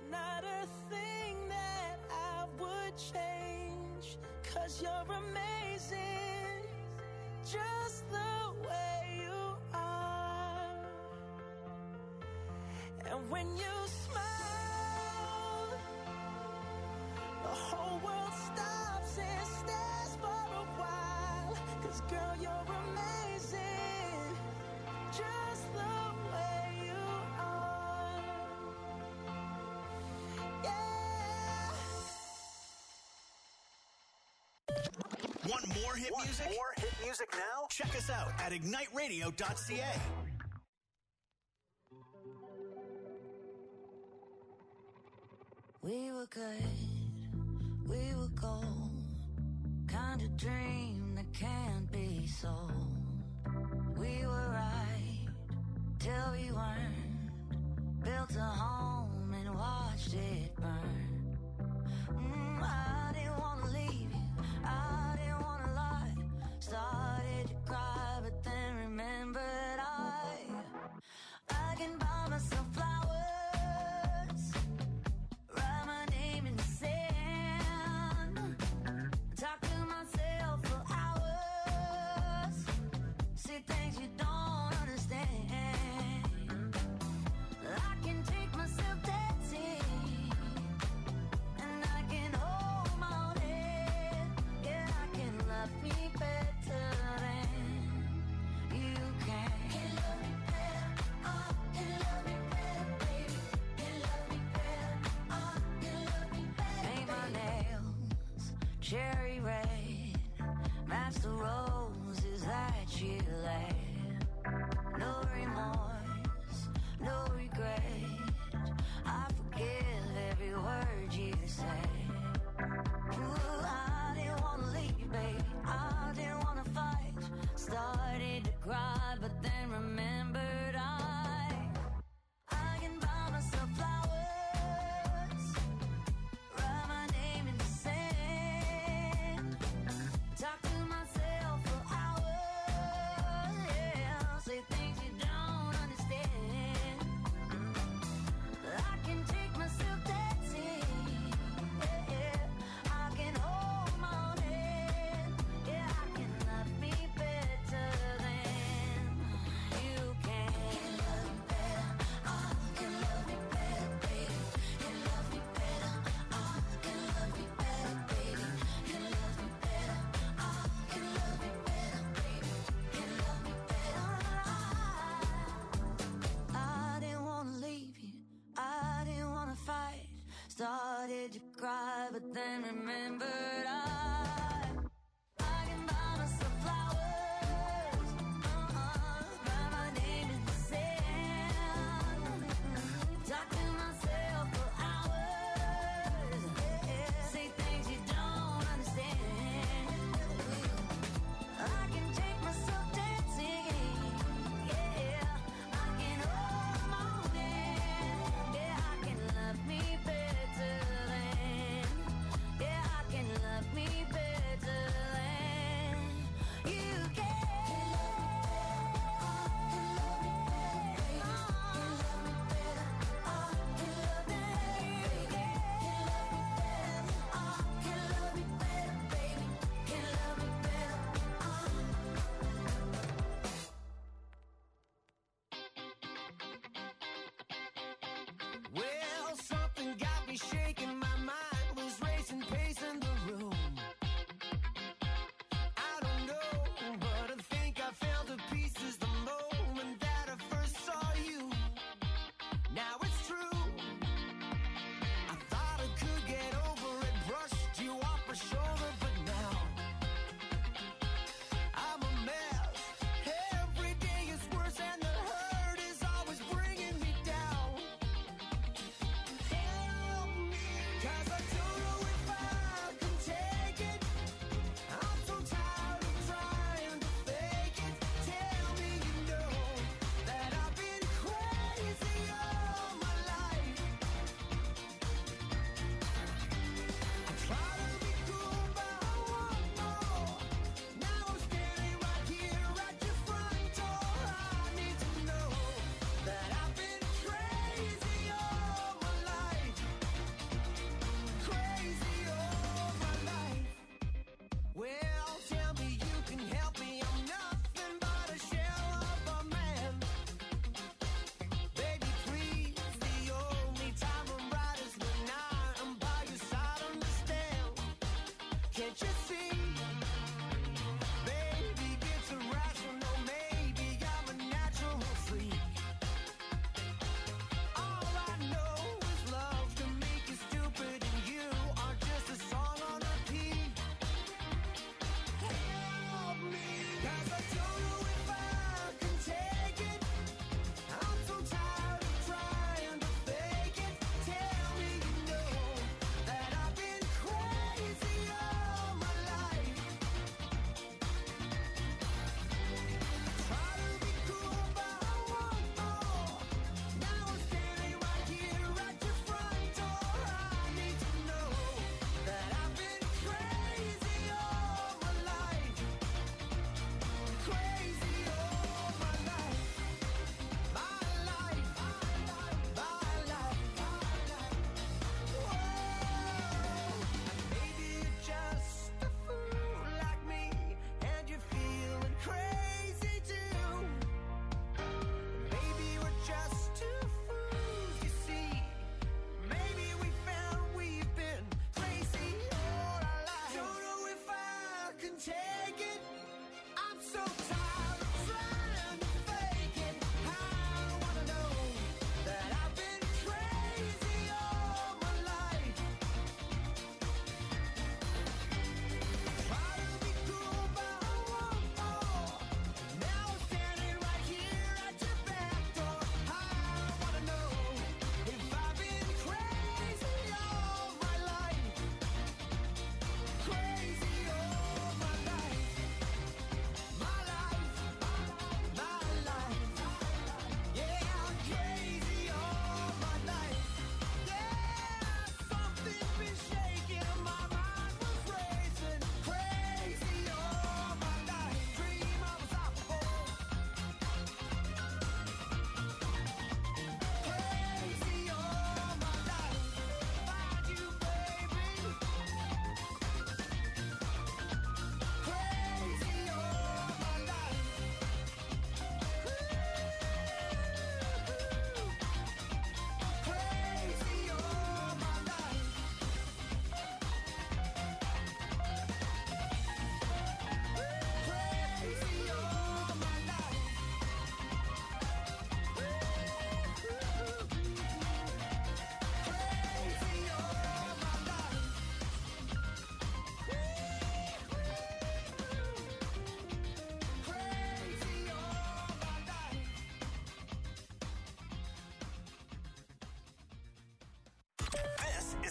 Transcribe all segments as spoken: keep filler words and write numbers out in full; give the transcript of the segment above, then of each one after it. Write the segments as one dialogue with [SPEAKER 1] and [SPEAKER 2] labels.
[SPEAKER 1] not a thing that I would change, 'cause you're amazing, just the way you are. And when you smile, the whole world stops and stares for a while, 'cause girl, you're amazing, just the way you are. Yeah.
[SPEAKER 2] Want more hit
[SPEAKER 3] Want
[SPEAKER 2] music?
[SPEAKER 3] more hit music now?
[SPEAKER 2] Check us out at ignite radio dot c a.
[SPEAKER 4] We were good, we were gold, kind of dream that can't be sold. We were right till we weren't, built a home and watched it burn. Mm, I didn't want to leave you, I didn't want to lie, started to cry but then remembered I I can buy myself flowers, write my name in the sand, talk to myself for hours, see things you don't understand. I can take myself dancing, and I can hold my own head. Yeah, I can love me better than you can. Can love me better, oh, can love me better, baby. Can love me better, oh, can love me better. Paint my nails cherry red, match the roses that you laid. No remorse, no regret, I forgive every word you say. Ooh, I didn't want to leave, baby, I didn't want to fight, started to cry but then remembered I I can buy myself flowers, write my name in the sand, talk to myself for hours, yeah, say things you don't understand. I can take myself dancing, yeah, yeah, I can hold my own head, yeah, I can love me better than you can. Can love me better, oh, can love me better, baby. Can love me better, oh, can love me better, baby. Can love me better, oh, can love me better, baby. Can love me better, oh. I didn't wanna leave you, I didn't wanna fight, started to cry but then remembered I I can buy myself flowers, uh-uh, write my name in the sand, talk to myself for hours, yeah, say things you don't understand. I can take myself dancing, yeah, I can hold my own hand, yeah, I can love me better than, yeah, I can love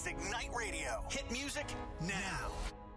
[SPEAKER 2] is Ignite Radio. Hit music now.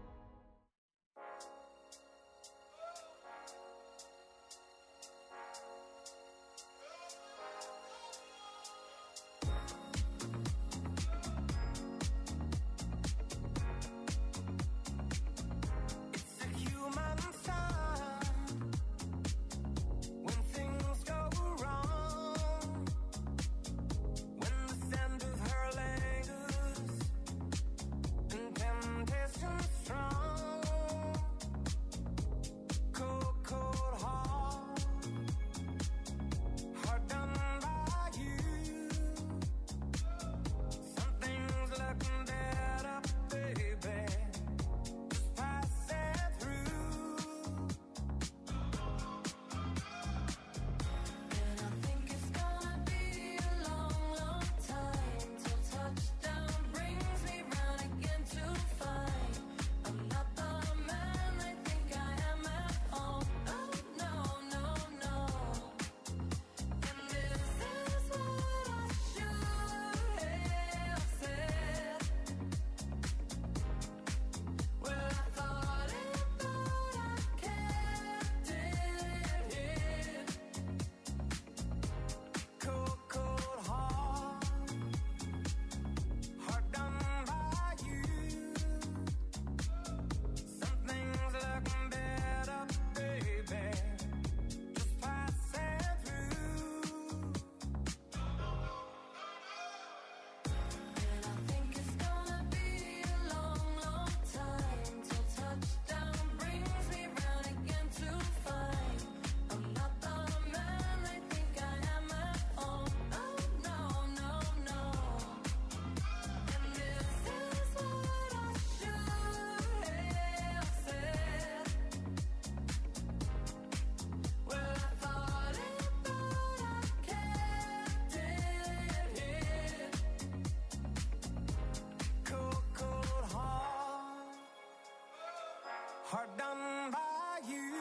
[SPEAKER 3] Hard done by you.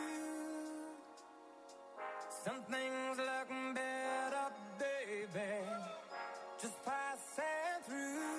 [SPEAKER 3] Some things look better, baby, just passing through.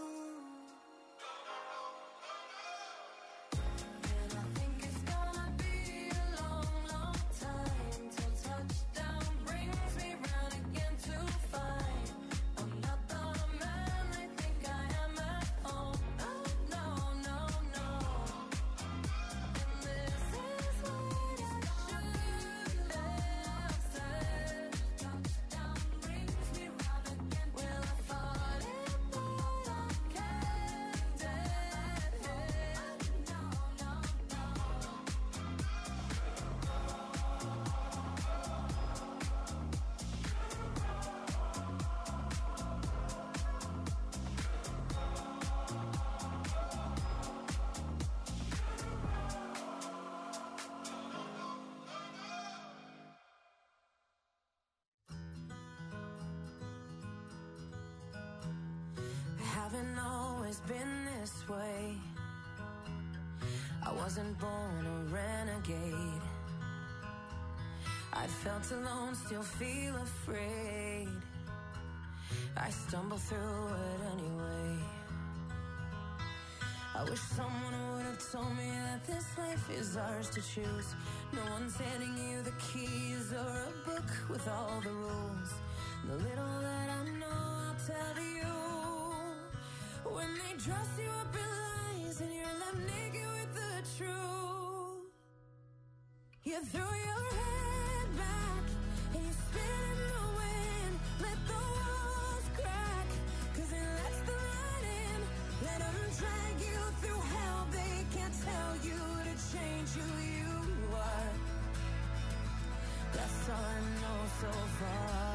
[SPEAKER 4] And I think it's gonna be a long, long time till touchdown brings me round again to find I'm not the man they think I am at home. Oh, no, no, no. And this is what I should have said. Touchdown brings me round again. Well, I thought it, but I kept it. No, no, no. I haven't always been this way. I wasn't born a renegade. I felt alone, still feel afraid. I stumble through it anyway. I wish someone would have told me that this life is ours to choose. No one's handing you the keys or a book with all the rules. The little that I know, I'll tell you. When they dress you up in lies and you're left naked with the truth, you throw your head back and you spin in the wind. Let the walls crack, cause it lets the light in. Let them drag you through hell. They can't tell you to change who you are. That's all I know so far.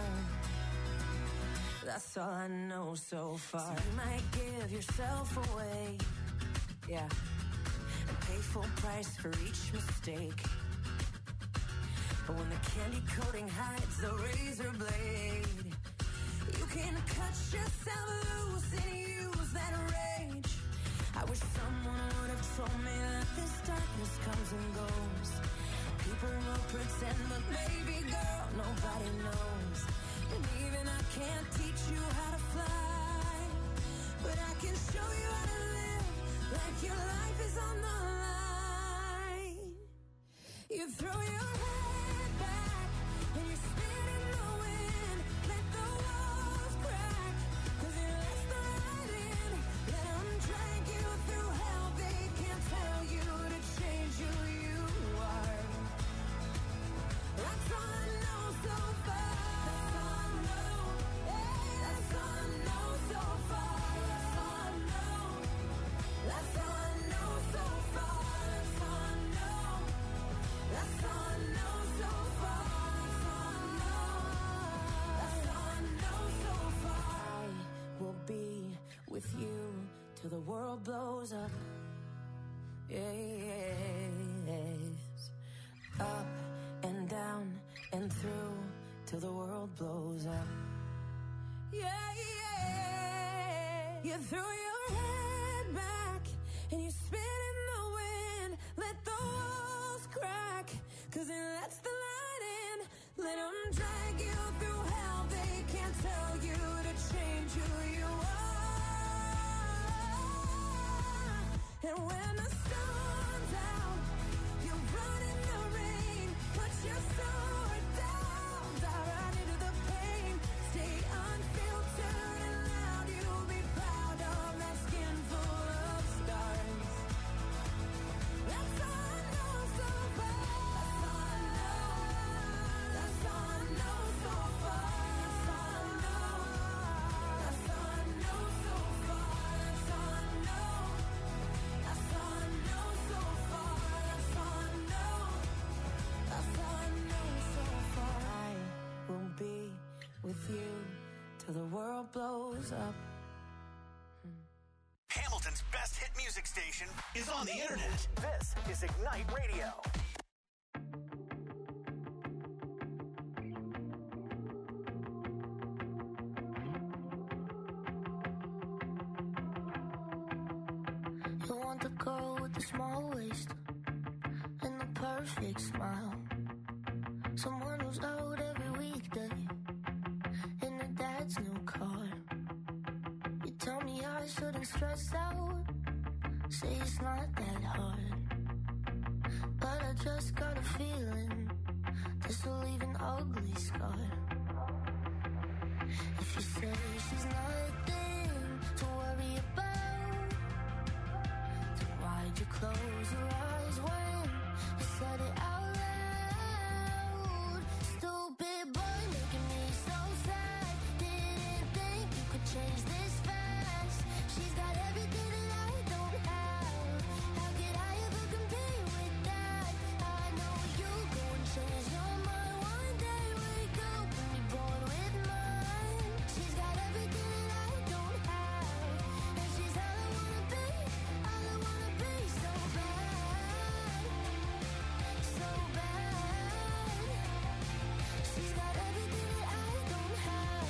[SPEAKER 4] That's all I know so far. So you might give yourself away, yeah, and pay full price for each mistake. But when the candy coating hides the razor blade, you can cut yourself loose and use that rage. I wish someone would have told me that this darkness comes and goes. People will pretend, but baby girl, nobody knows. And even I can't teach you how to fly, but I can
[SPEAKER 1] threw your head back and you're spinning the wind. Let the walls crack, 'cause you let the light in. Let them drag you through hell. They can't tell you to change who you are. That's all I know so far. That's all I know. Hey, that's all I know so far. That's all I know. That's all I know so far. That's all I know. That's all I know so far. That's all I know. That's all I know so far. I will be with you till the world blows up. Yes. Up and down and through till the world blows up. Yeah, yeah. You threw your head back and you spit in the wind. Let the walls crack, 'cause it lets the light in. Let them drag you through hell. They can't tell you to change who you are. And when the sun's out, you run in the rain. Put your sword down, dive right into the pain. Stay unfiltered and loud. You'll be proud of that skin full of stars. That's all I know so far. That's all I know. That's all I know so far. That's all I know. That's all I know so far. That's all I know. That's all I know so far. That's all I know. That's all I know so far. I will be with you till the world blows up.
[SPEAKER 2] Hamilton's best hit music station is on the internet. This is Ignite Radio.
[SPEAKER 5] You want the girl with the small waist and the perfect smile. Someone who's out every weekday in her dad's new car. You tell me I shouldn't stress out, say it's not that hard. But I just got a feeling this will leave an ugly scar. If you say she's nothing to worry about, then why'd you close your eyes when you said it out loud? Stupid boy making me so sad. Didn't think you could change this fast. She's got everything that I don't have. How could I ever compete with that? I know you go and change your mind one day. Wake up and be born with mine. She's got everything that I don't have, and she's all I wanna be, all I wanna be. So bad, so bad. She's got everything that I don't have.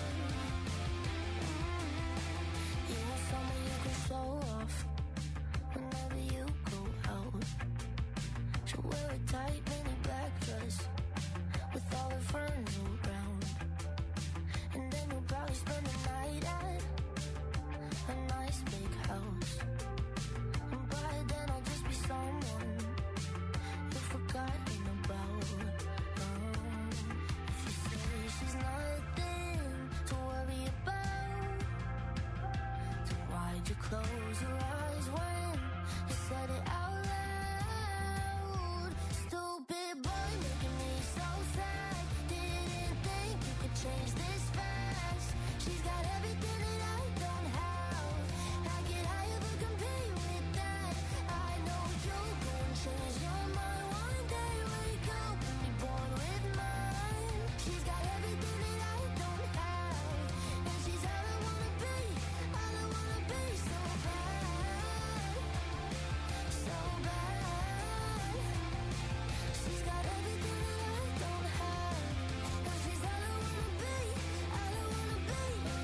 [SPEAKER 5] You want someone you can show off whenever you go out. She'll wear a tight mini black dress with all her friends around, and then you'll probably spend the night at a nice big house. And by then I'll just be someone you've forgotten about. Um, if you say she's nothing to worry about, then why'd you close your eyes when you said it out loud? Stupid boy making me so sad. Didn't think you could change this fast. She's got everything that I don't have. How could I ever compete with that? I know you'll go and change your mind one day. Wake up and be born with mine. She's got everything that I don't have, and she's all I wanna be, all I wanna be. So bad, so bad. She's got everything that I don't have, and she's all I wanna be, all I wanna be.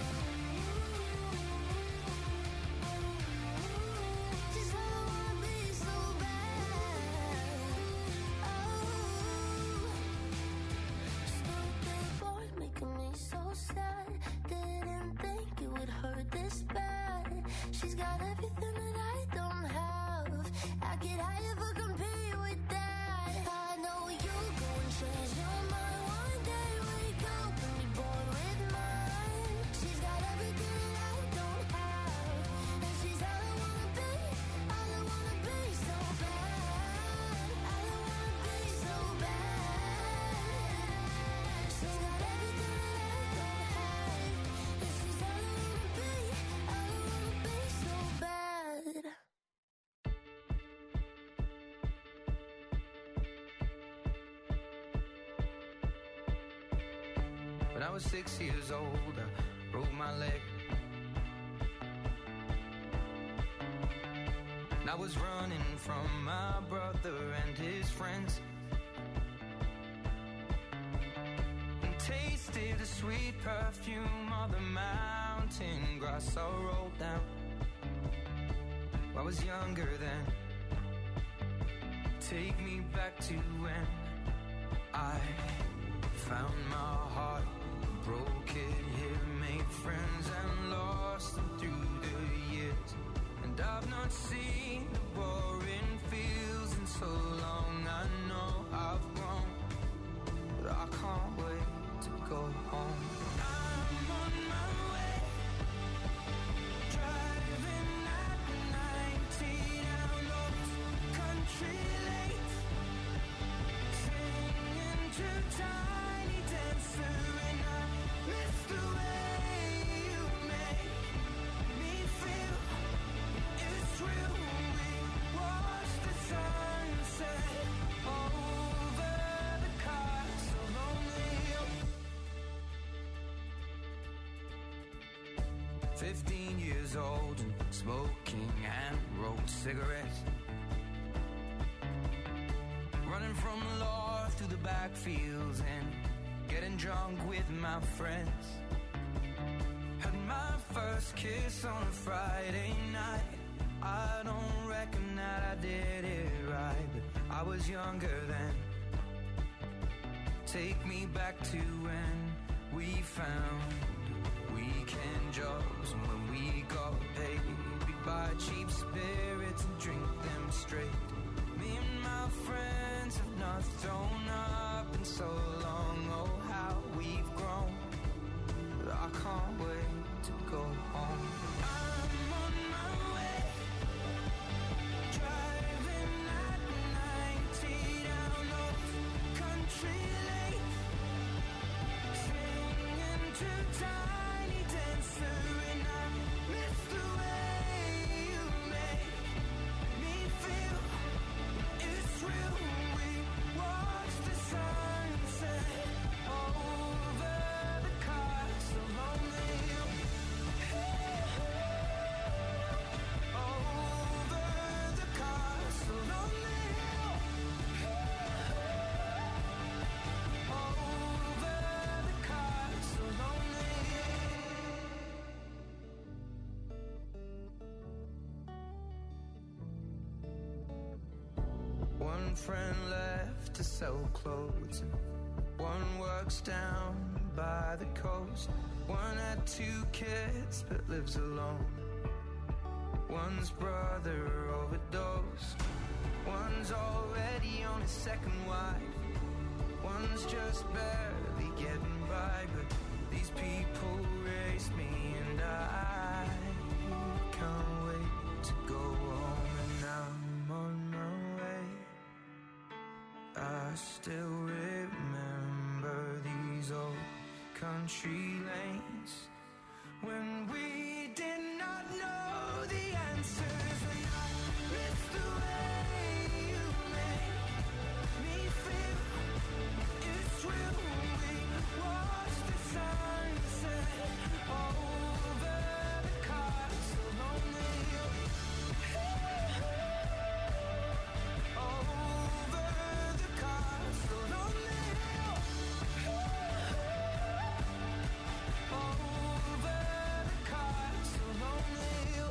[SPEAKER 5] She's all I wanna be, so bad. Oh, stupid boy making me so sad. Didn't think it would hurt this bad. She's got everything that I don't have. How could I ever compete with that? I know you change your mind one day. Wake up and be born with mine. She's got everything I don't have, and she's all I wanna be, all I wanna be so bad. All I wanna be so bad. She's got everything I don't have, and she's all I wanna be, all I wanna be so bad.
[SPEAKER 6] When I was six years old, I broke my leg. And I was running from my brother and his friends, and tasted the sweet perfume of the mountain grass I rolled down. I was younger then. Take me back to when I found my heart, broke it here, made friends and lost them through the years. And I've not seen the boring fields in so long. I know I've grown, but I can't wait to go home. I'm on my way, driving at ninety down those country lanes, singing to Tiny Dancer, and I miss the way you make me feel. It's real. We watch the sunset over the castle lonely. Fifteen years old and smoking and rolled cigarettes, running from the law through the backfields and getting drunk with my friends. Had my first kiss on a Friday night. I don't reckon that I did it right, but I was younger then. Take me back to when we found weekend jobs, and when we got paid, we'd buy cheap spirits and drink them straight. Me and my friends have not thrown up in so long. Oh, how we've grown, but I can't wait to go home. I'm on my way, driving at ninety down those country lanes, singing to Tiny Dancer, and I miss the way you make me feel. It's real. We watch the sunset over the castle lonely. Over the castle lonely. Over the castle lonely. One friend left to sell clothes, and one works down by the coast. One had two kids but lives alone. One's brother overdosed. One's already on his second wife. One's just barely getting by, but these people race me, and I can't wait to go home. And I'm on my way. I still remember these old country lanes when we did not know the answers, and I miss the way you make me feel. It's real. We watch the sunset over the castle lonely. Over the castle lonely. Over the castle lonely.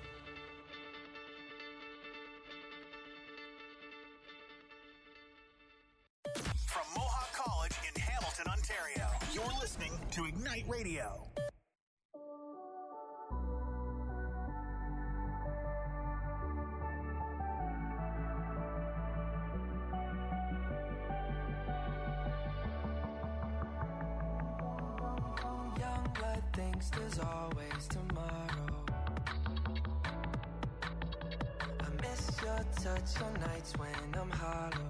[SPEAKER 2] From Mohawk College in Hamilton, Ontario, you're listening to Ignite Radio.
[SPEAKER 6] thinks there's always tomorrow. I miss your touch on nights when I'm hollow.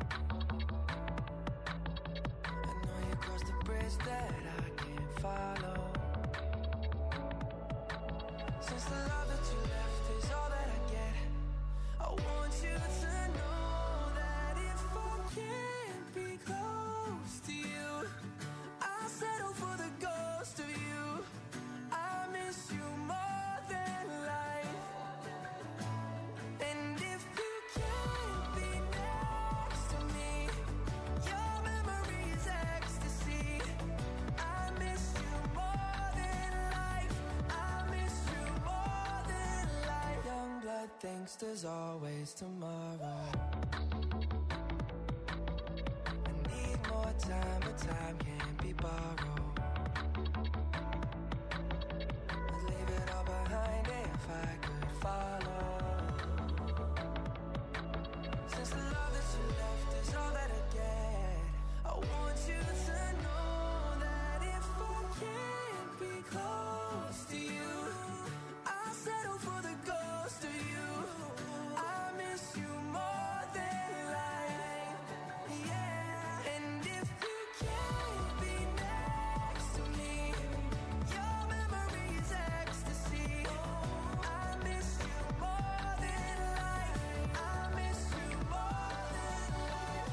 [SPEAKER 6] I know you crossed the bridge that I can't follow. Since the love that you left is all that I get, I want you to know that if I can't be close to you, I'll settle for the ghost of you. I miss you more than life. And if you can't be next to me, your memory is ecstasy. I miss you more than life. I miss you more than life. Young blood thinks there's always tomorrow. I need more time, but time can't be borrowed. I'd leave it all behind if I could follow. Since the love that you left is all that I get, I want you to know that if I can't be close to you, I'll settle for the ghost of you. I miss you more than life, yeah. And if you can't be next to me, your memory is ecstasy. I miss you more than life. I miss you more than life.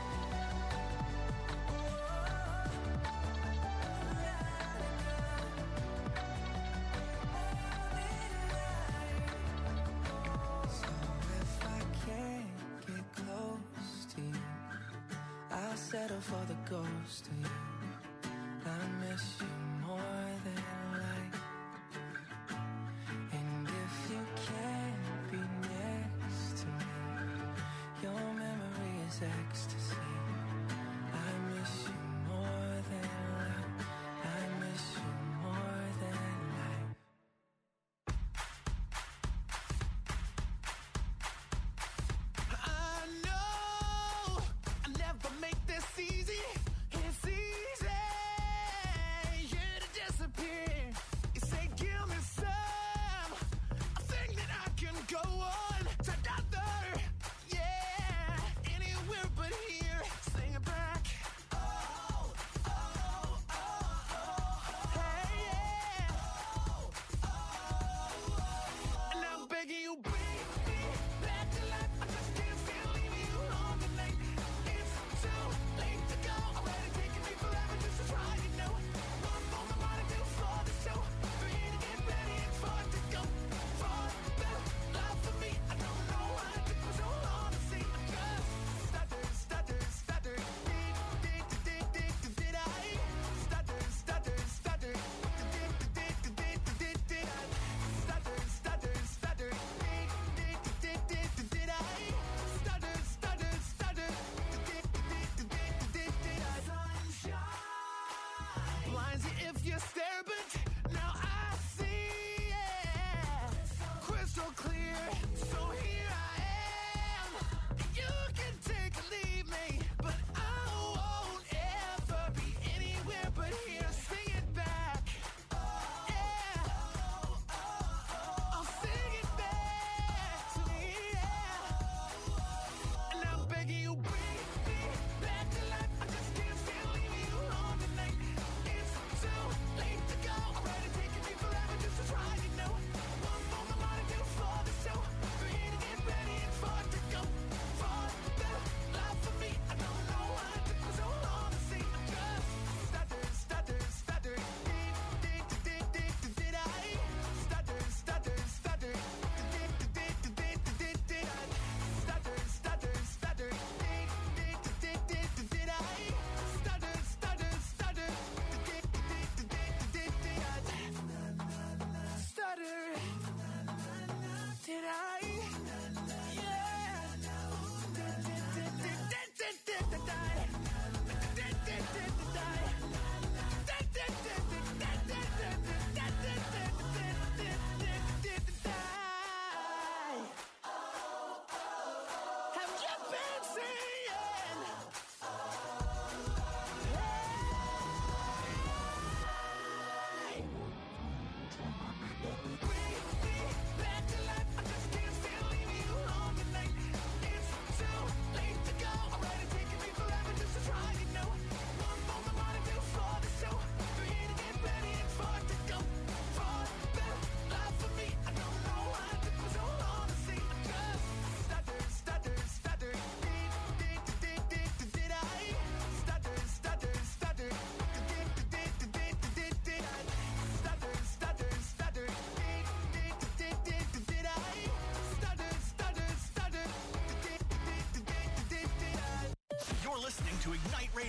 [SPEAKER 6] So if I can't get close to you, I'll settle for the ghost of you. I miss you more than life. And if you can't be next to me, your memory is ecstasy. I miss you more than life. I miss you more than life.
[SPEAKER 7] I know I never make this easy. It's easy, yeah, to disappear. You say, give me some. I think that I can go on together, yeah, anywhere but here.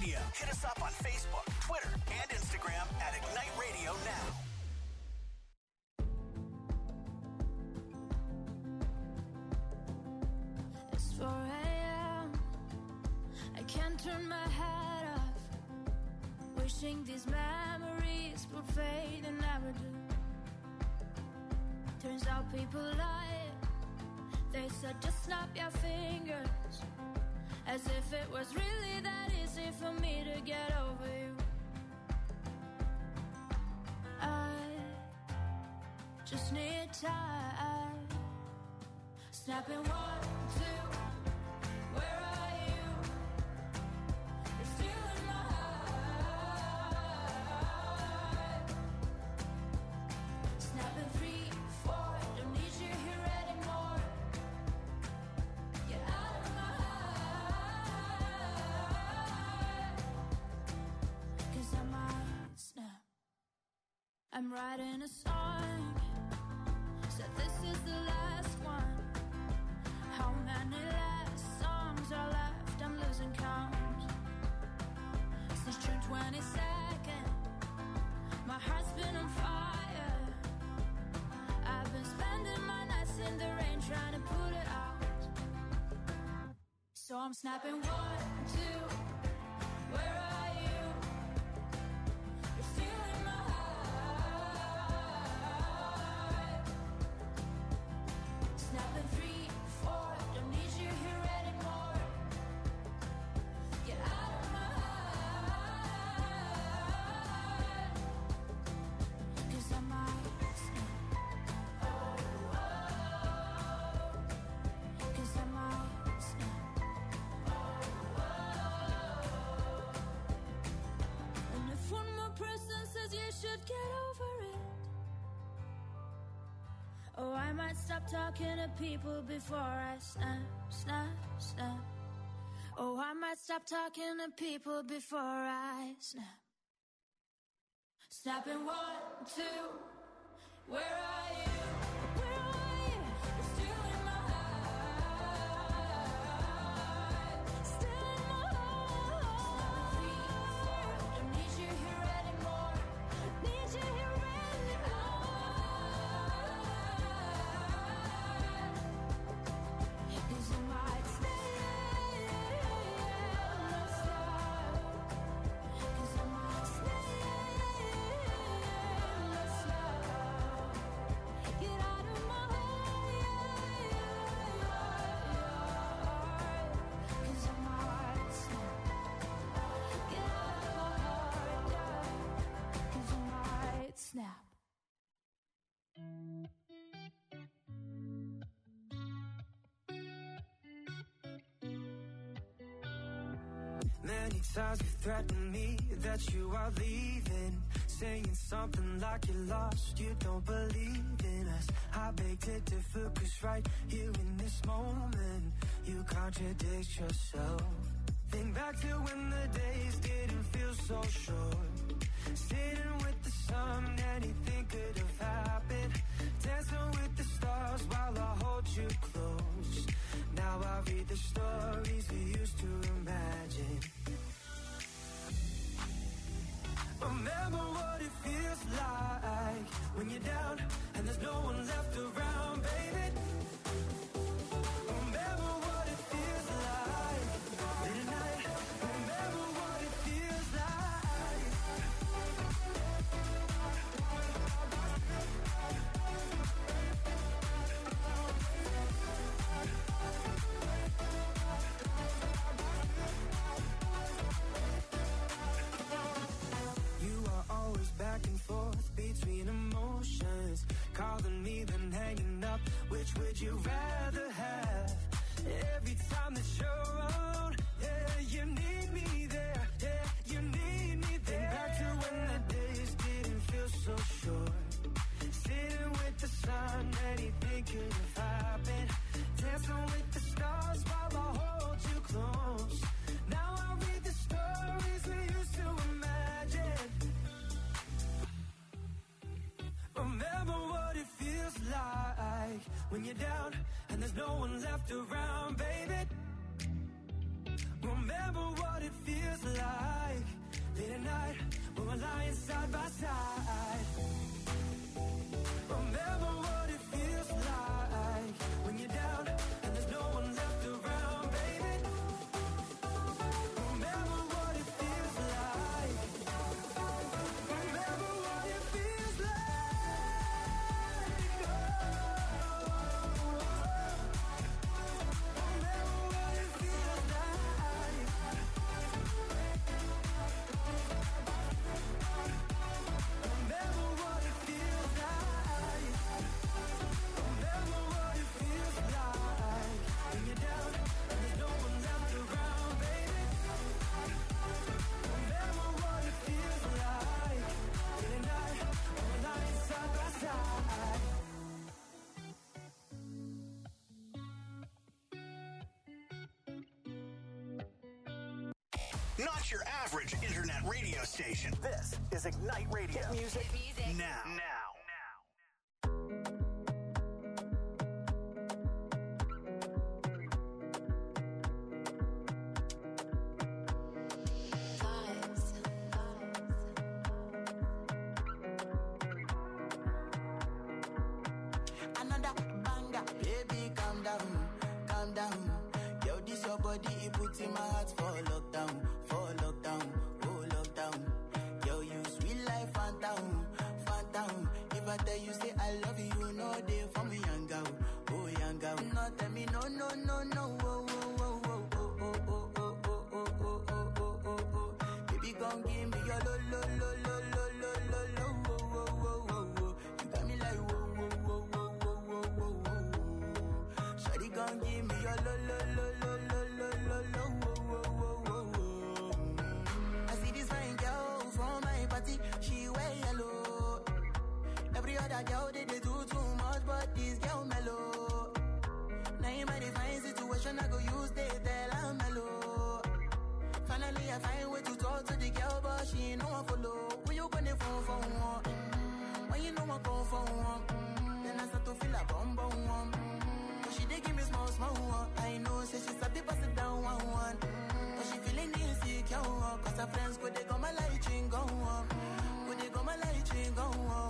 [SPEAKER 2] Radio. Hit us up on Facebook, Twitter, and Instagram at Ignite Radio Now.
[SPEAKER 5] It's four a.m. I can't turn my head off. Wishing these memories would fade and never do. Turns out people lie. They said just snap your fingers, as if it was really that easy for me to get over you. I just need time. Snapping one, two, where are you? You're still in my heart. Snapping three, four, don't need you here anymore. Get out of my heart. 'Cause I might snap. I'm writing a song. Said this is the last one. How many last songs are left? I'm losing count. Since June twenty-second, my heart's been on fire. I've been spending my nights in the rain trying to put it out. So I'm snapping one, two, where are you? You're still in my heart. Snapping three, four, don't need you here anymore. Get out of my heart. 'Cause I might snap. Oh, oh. 'Cause I might snap. Oh, oh. And if one more person says you should get over it, oh, I might stop talking to people before I snap, snap, snap. Oh, I might stop talking to people before I snap. Snapping one, two, where are you? Where are you? You're still in my heart. Still in my heart. Three, four, don't need you here anymore. Need you here anymore. 'Cause I might stay, let's stop. 'Cause I might stay, let's stop. Get out of my heart. 'Cause I might snap. Get out of my heart, yeah. 'Cause I might snap.
[SPEAKER 6] Many times you threatened me that you are leaving, saying something like you're lost, you don't believe in us. I beg to differ, 'cause right here in this moment, you contradict yourself. Think back to when the days didn't feel so short, sitting with the sun, anything could have happened, dancing with the stars while I hold you close. Now I read the stories we used to imagine. Remember what it feels like when you're down and there's no one left around, baby. Remember what it feels like late at night. Remember what it feels like. You are always back and forth between emotions, calling me then hanging up. Which would you rather have? Every time that you're around, yeah, you need me there, yeah, you need me there. Think back to when the days didn't feel so short, sitting with the sun, anything could have happened, dancing with the stars while I hold you close. Now I read the stories we used to imagine. Remember what it feels like when you're down and there's no one left around, baby. Remember
[SPEAKER 3] Remember what it feels like late at night when we're lying side by side. Remember what it feels like when you're down and there's no one left around, baby. Remember what it feels like. Remember what it feels like. Oh. Remember what it feels like. Remember what it feels like. Remember what it feels like when you're down and there's no one left around, baby. Remember what it feels like late at night when we're lying side by side.
[SPEAKER 2] Not your average internet radio station. This is Ignite Radio. Hit music, now. Now.
[SPEAKER 8] Another banger, baby, calm down, calm down. Yo, this your body, it puts in my heart for lockdown, for lockdown, oh lockdown. Yo, you sweet life, phantom, phantom. If I tell you say I love you, you know they for me, young girl, oh young girl. No, tell me no, no, no, no, oh, oh, oh, oh, oh, oh, oh, oh, oh, oh, oh, oh, oh, oh. Baby, come give me your lo, lo, lo, lo, lo, lo, lo, lo, oh, oh, oh, oh, oh. You got me like whoa, whoa, whoa, whoa, whoa, whoa, whoa, whoa. Shawty, come give me your lo, lo, lo, lo, lo, lo, lo, lo, oh, oh, oh, oh, oh. I see this fine girl from my party, she wear yellow. Every other girl they, they do too much, but this girl mellow. Now in my divine situation, I go use they tell I'm mellow. Finally, I find way to talk to the girl, but she ain't no one follow. Who you gonna phone for one? Mm-hmm. When you know I come for one, mm-hmm. Then I start to feel a bum bum one. Mm-hmm. But she dey give me small small one. I know, say she's a bit pass it down one one. Mm-hmm. But she feeling insecure, one. Cause her friends go they go my light ring go on. Go they go my light ring go on.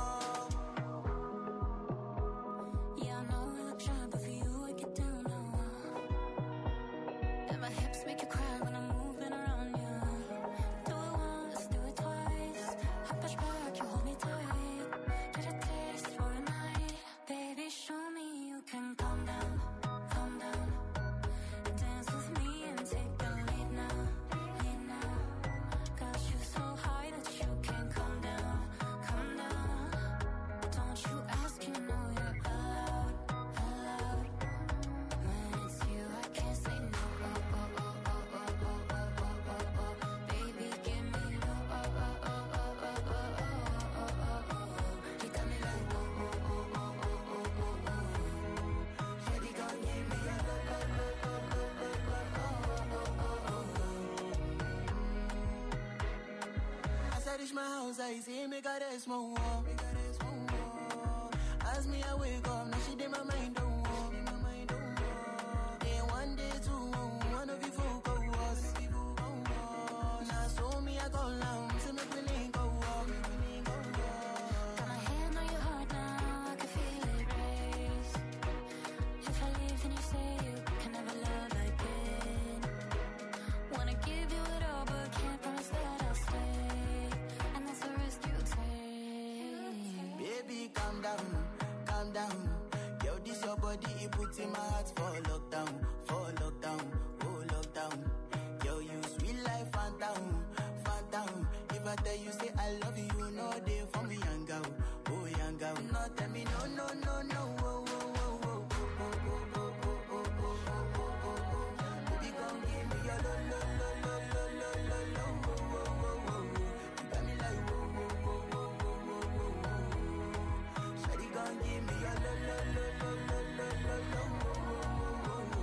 [SPEAKER 5] Yeah, I know I look shy, but for you I get down low. And my hips make you cry when I'm moving around you. Do it once, do it twice. I push back, you hold me tight. Get a taste for a night. Baby, show me you can calm down, calm down. Dance with me and take the lead now, lead now. Got you so high that you can't calm down, calm down. Don't you ask, you know you're allowed, allowed. When it's you, I can't say no. Oh, oh, oh, oh, oh, oh, oh, oh, oh, oh. Baby, give me low. Oh, oh, oh, oh, oh, oh, oh, oh, oh, oh. You got me like whoa, whoa, whoa, whoa, whoa, whoa, whoa, whoa. Shawty gon' give me a low, low, low, low, low, low, low, oh, oh, oh, oh.
[SPEAKER 8] As I reach my house, I see me got a small wall. Me got a small wall. As me, I wake up, now she did my mind don't walk. Day one, day two, one of you folk go us. Now so me, I go down, so make me link go walk.
[SPEAKER 5] Got my hand on your heart now, I can feel it race. If I leave, then you say you can never love again. Wanna give you it all, but can't promise that I'll stay. And that's the risk you take.
[SPEAKER 8] Baby, calm down, calm down. Yo, this your body, it puts in my heart for lockdown, for lockdown, oh lockdown. Yo, you sweet life, phantom, phantom. If I tell you say I love you, you know they for me, young girl, oh young girl. No, tell me no, no, no, no, oh, oh, oh, oh, oh, oh, oh, oh, oh, oh, oh, oh, oh, oh. Baby, come give me your lo, lo, lo, lo, lo, lo, lo, lo, oh, oh, oh, oh, oh. You got me like whoa, whoa, whoa, whoa, whoa, whoa, whoa, whoa. Shawty gon' give me your lo, lo, lo, lo, lo, lo, lo, lo, oh, oh, oh, oh, oh.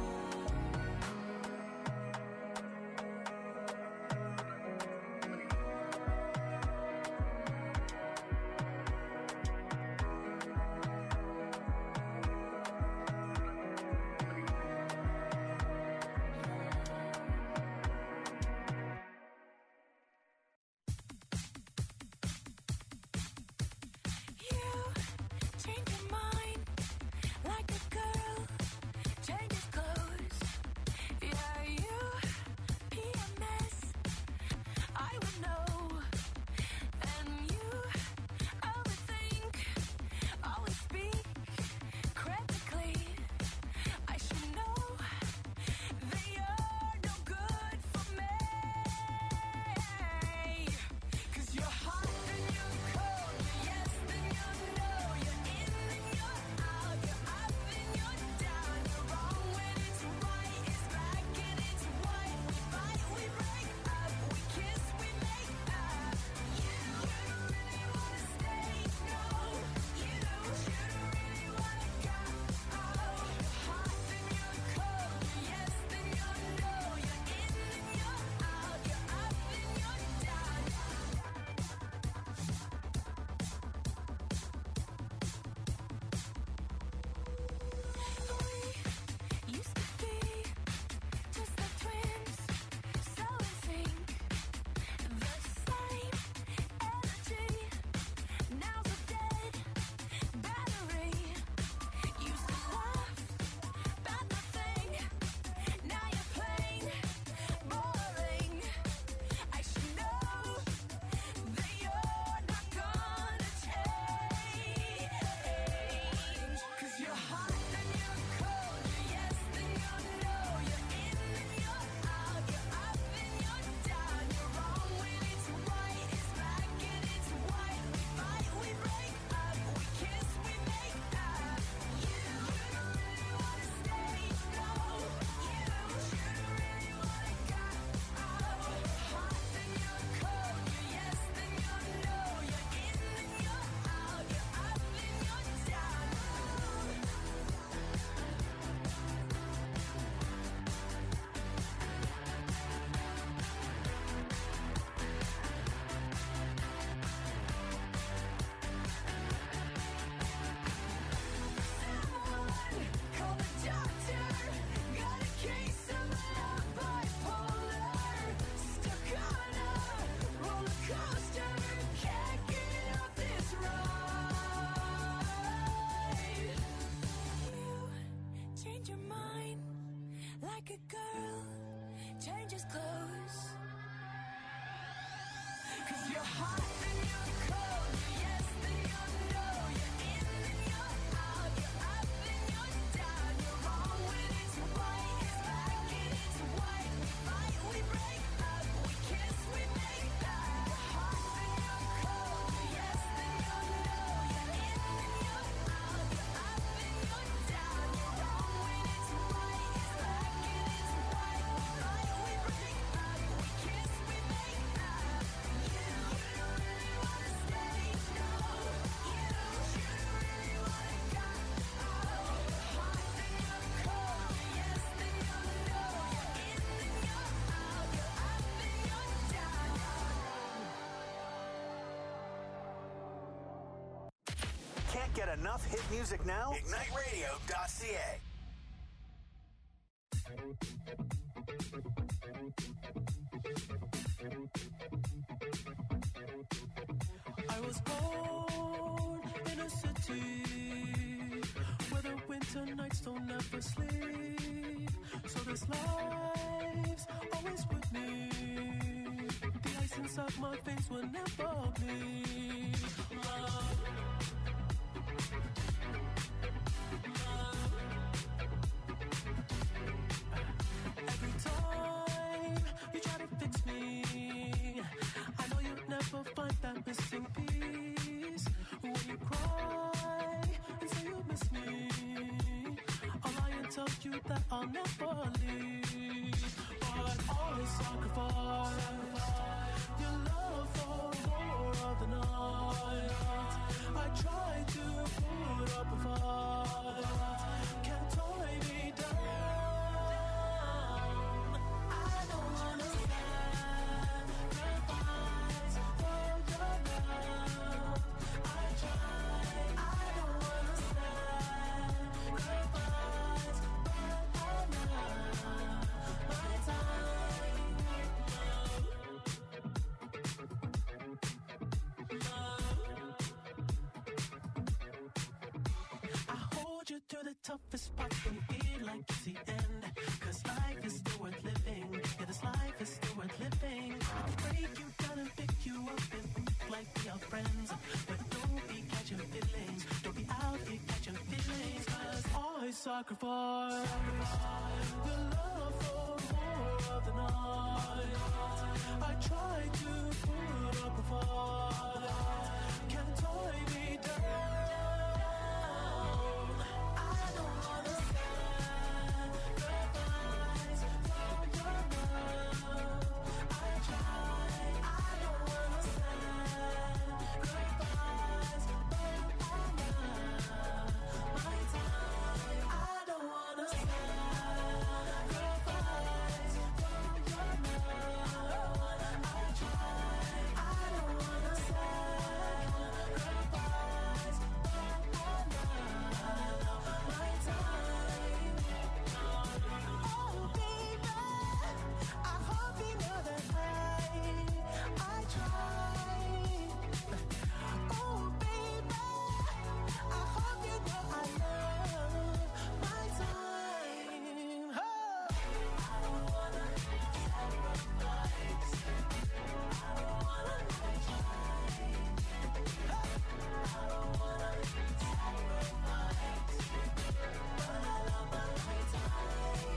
[SPEAKER 1] change your mind like a girl changes clothes. 'Cause you're hot and you're cold, you're yes and you're no, you're in and you're out, you're up and you're down, you're wrong when it's right, it's black and it's white. We fight, we break up, we kiss, we make up. You're hot and you're cold, you're yes and you're no, you're in and you're out, you're up and you're down, you're wrong when it's right, it's black and it's white. We fight, we break up, we kiss, we make up. You, you don't really wanna stay, no. You, you don't really wanna go. Oh, you're hot and you're cold, you're yes and you're no, you're in and you're out, you're up and you're down.
[SPEAKER 2] Can't get enough hit music now? ignite radio dot c a.
[SPEAKER 3] I was born in a city where the winter nights don't ever sleep. So this life's always with me. The ice inside my veins will never bleed. Love. Every time you try to fix me, I know you'll never find that missing piece. When you cry and say you miss me, I'll lie and tell you that I'll never leave. But always sacrifice your love for more of the night. I try to put up a fight, can't tie me down. I don't wanna sacrifice for your love. I try, I don't wanna sacrifice, but I'm not my time. I hold you through the toughest parts when you feel like it's the end. 'Cause life is still worth living. Yeah, this life is still worth living. I can break you down and pick you up and act like we are friends. But don't be catching feelings. Don't be out here catching feelings. 'Cause I sacrifice your love for more of the night. I try to put up a fight, can't tie me down. I don't wanna sacrifice for your love. I try, I don't wanna sacrifice, but I'm not my time. I don't wanna sacrifice for your love. I try, I don't wanna sacrifice, but I'm not my time. Oh baby, I hope you know that I, I try. Oh baby, I hope you know I love my time. Oh. I don't wanna sacrifice. I don't wanna try. I don't wanna sacrifice, but I love my time.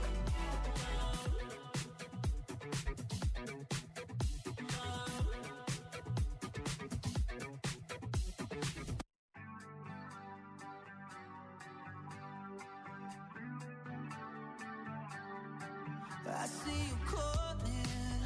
[SPEAKER 3] I see you calling.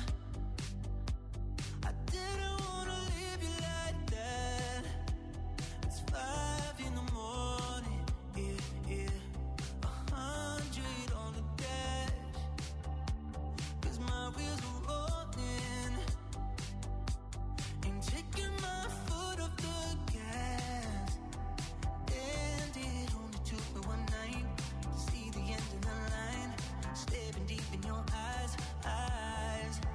[SPEAKER 3] I didn't wanna leave you like that. It's five in the morning, yeah, yeah. A hundred on the dash. 'Cause my wheels are rolling. Ain't taking my foot off the gas. And it only took me one night to see the end of the line. Staring deep in your eyes, eyes.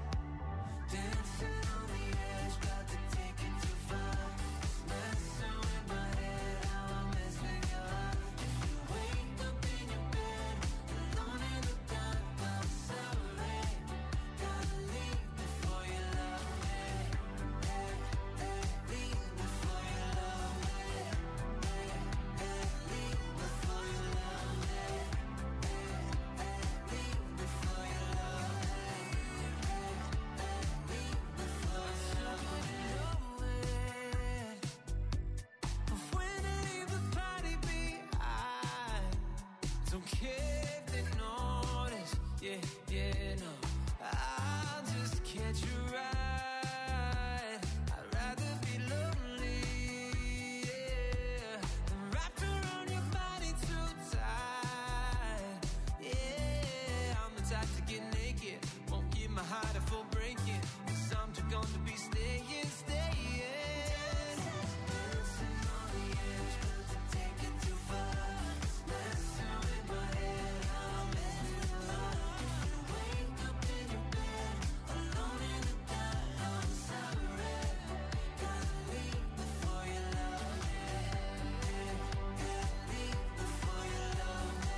[SPEAKER 6] care if they notice. Yeah, yeah, no. I'll just catch you right. I'd rather be lonely, yeah, than wrapped around your body too tight. Yeah, I'm the type to get naked, won't give my heart a full breaking. Cause I'm too gone to be staying, staying. Dancing on the edge, but to take it too far. Messing with my head, I'm messing with love. You wake up in your bed, alone in the dark. I'm sorry, gotta leave before you love me. Gotta leave before you love me.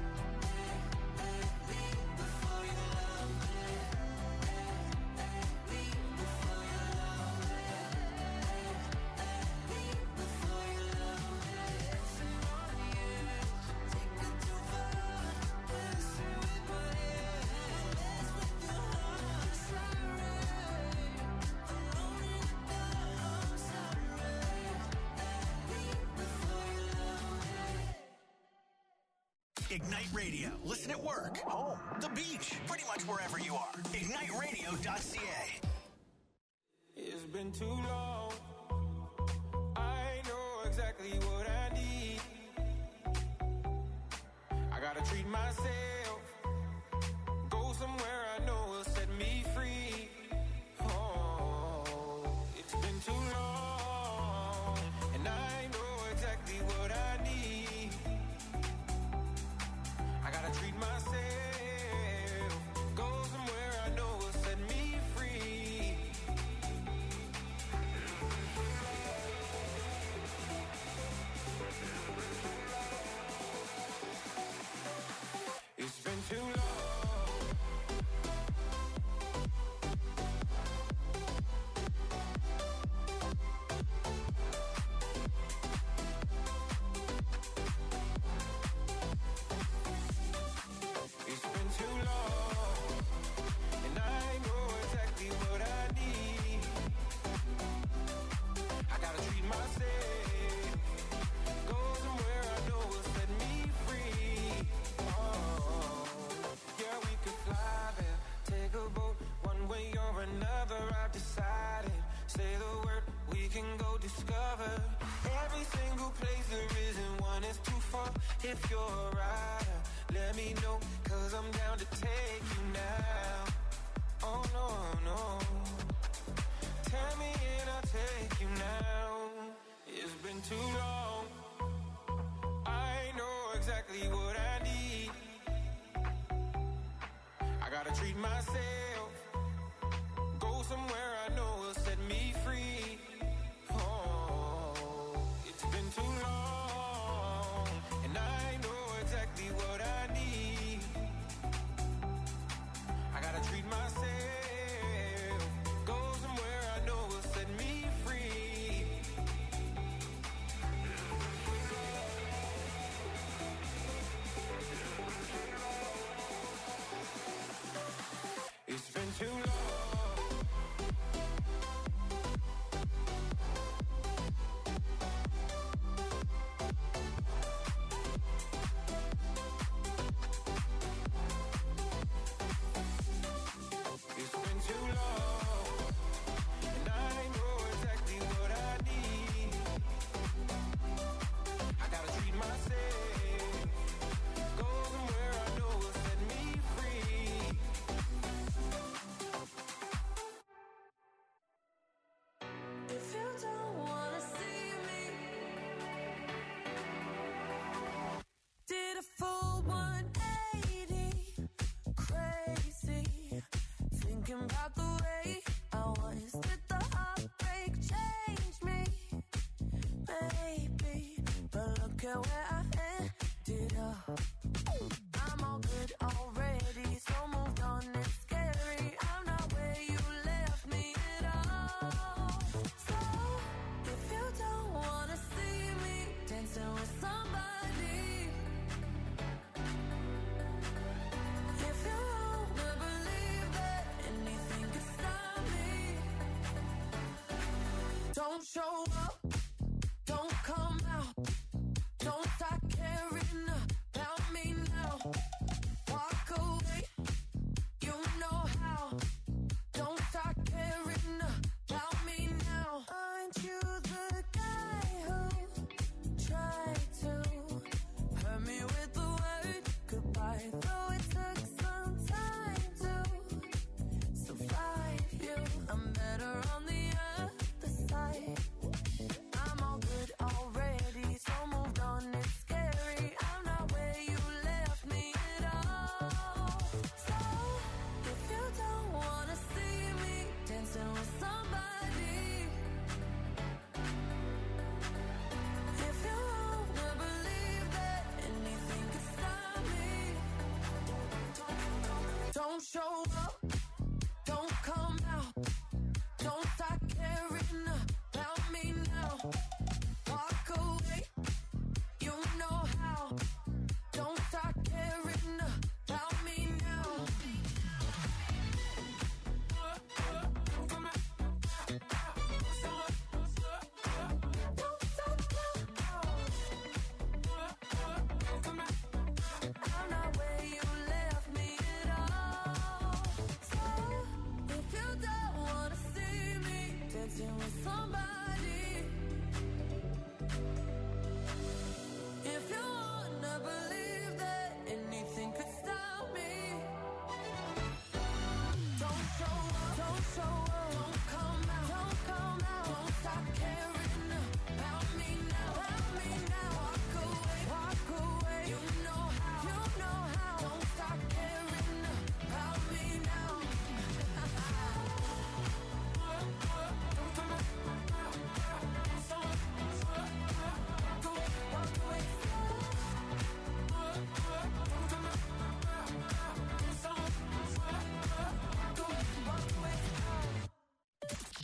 [SPEAKER 6] Leave before you love me. Leave before you love me. Leave before you love me. Dancing on the edge, take it too far. Messing with my head, mess with your heart. Sorry, alone in the dark. I'm sorry. Leave before you love me.
[SPEAKER 2] Ignite Radio. Listen at work, home, the beach, pretty much wherever you are. ignite radio dot c a.
[SPEAKER 3] It's been too long. I know exactly what I need. I gotta treat myself. Go somewhere I know will set me free. Oh, it's been too long. And I know exactly what I need. I gotta treat myself. Go somewhere I know will set me free. It's been too long. It's been too long. And I know exactly what I need. I gotta treat myself. Go somewhere I know will set me free. Oh, yeah, we could fly there, take a boat, one way or another. I've decided. Say the word, we can go discover every single place there isn't one that's too far. If you're a rider, let me know, cause I'm down to take you now. Oh no, no. Tell me and I'll take you now. It's been too long. I know exactly what I need. I gotta treat myself. Go somewhere I know will set me free. Oh, it's been too long. And I know exactly what I need. I gotta treat myself. Go somewhere I know will set me free. It's been too long. It's been too long. And I know exactly what I need. I gotta treat myself. Go somewhere I know will set me free.
[SPEAKER 1] If you don't wanna see me, did a full one eighty, crazy, thinking about the way I was. Did the heartbreak change me? Maybe, but look at where I ended up. I'm all good already, so moved on, it's scary. I'm not where you left me at all. So, if you don't wanna see me dancing with somebody, if you wanna believe that anything could stop me, don't show up, don't come out, don't start caring about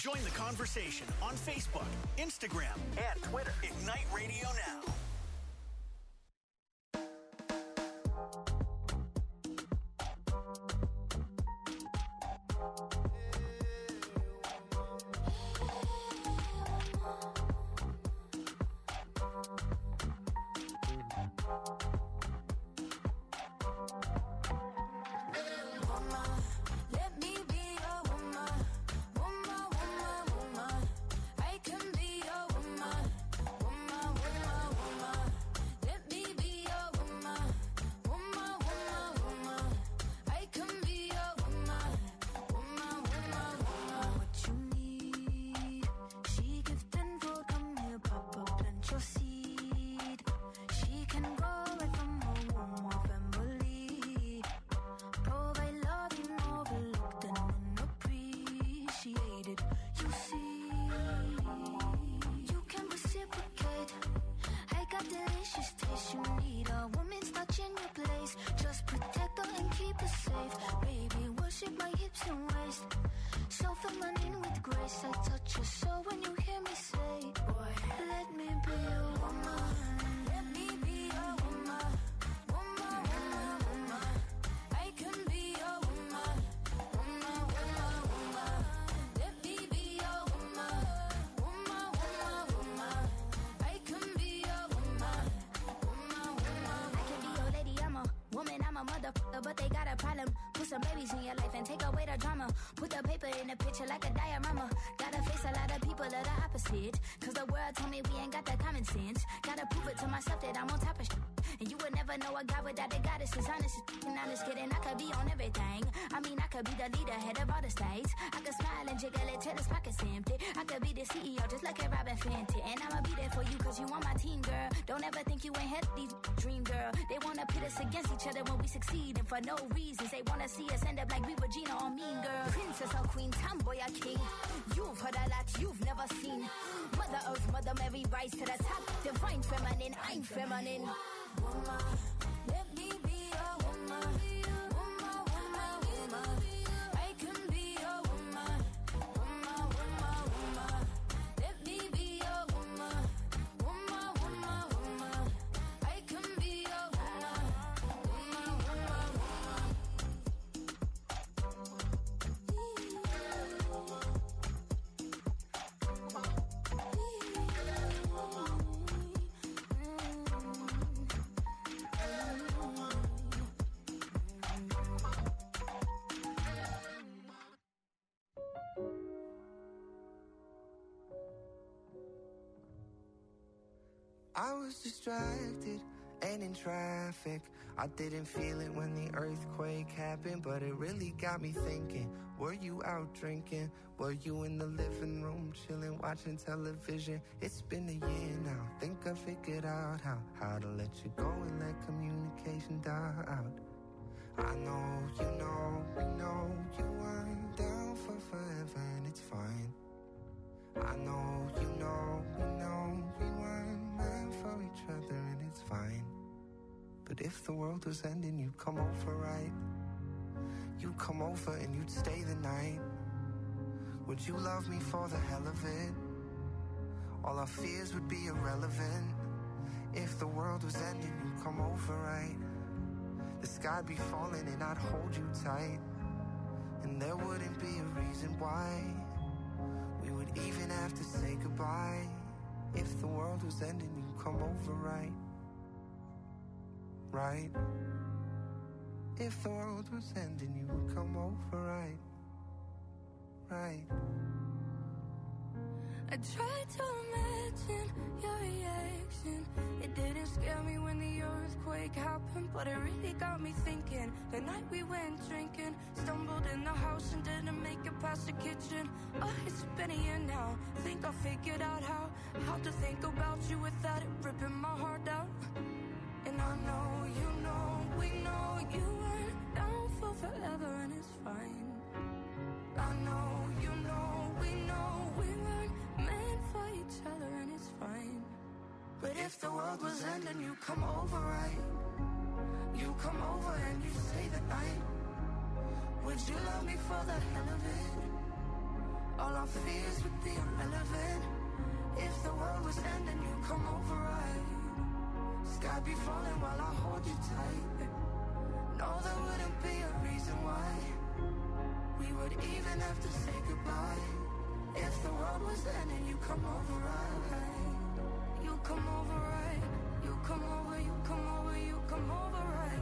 [SPEAKER 2] Join the conversation on Facebook, Instagram, and Twitter. Ignite Radio Now.
[SPEAKER 5] But they got a problem. Put some babies in your life and take away the drama. Put the paper in the picture like a diorama. Gotta face a lot of people of the opposite. Cause the world told me we ain't got that common sense. Gotta prove it to myself that I'm on top of shit. And you would never know a guy without a goddess is honest. And honest kidding, I could be on everything. I mean, I could be the leader, head of all the states. I could smile and jiggle it till his pockets empty. I could be the C E O, just like a Robin Fenty. And I'ma be there for you cause you on my team, girl. Don't ever think you ain't had these dream, girl. They wanna pit us against each other when we succeed. And for no reasons, they wanna see us end up like we Regina or Mean Girl. Princess or queen, tomboy or king. You've heard a lot you've never seen. Mother Earth, Mother Mary, rise to the top. Divine feminine, I'm feminine. Woman, let me be a woman. Woman, woman, woman. I can be a woman. Woman, woman, woman. Let me be a woman. Woman, woman, woman. I can be a woman. Woman, woman, woman.
[SPEAKER 6] I was distracted and in traffic. I didn't feel it when the earthquake happened, but it really got me thinking. Were you out drinking? Were you in the living room chilling, watching television? It's been a year now. Think I figured out how how to let you go and let communication die out. I know, you know, we know you weren't down for forever, and it's fine. I know, you know, we know we weren't meant for each other, and it's fine. But if the world was ending, you'd come over, right? You'd come over and you'd stay the night. Would you love me for the hell of it? All our fears would be irrelevant. If the world was ending, you'd come over, right? The sky'd be falling and I'd hold you tight. And there wouldn't be a reason why we would even have to say goodbye. If the world was ending, you'd come over, right? Right? If the world was ending, you would come over, right? Right?
[SPEAKER 5] I tried to imagine your reaction. It didn't scare me when the earthquake happened, but it really got me thinking. The night we went drinking, stumbled in the house and didn't make it past the kitchen. Oh, it's been a year now. Think I figured out how How to think about you without it ripping my heart out. And I know, you know, we know you weren't down for forever, and it's fine. I know, you know, we know we weren't meant for each other, and it's fine. But if the world was ending, you come over, right? You come over and you stay the night. Would you love me for the hell of it?
[SPEAKER 3] All our fears would be irrelevant. If the world was ending, you come over right. Sky be falling while I hold you tight. No, there wouldn't be a reason why we would even have to say goodbye. If the world was ending, you come over right. You come over right. You come over, you come over, you come over right.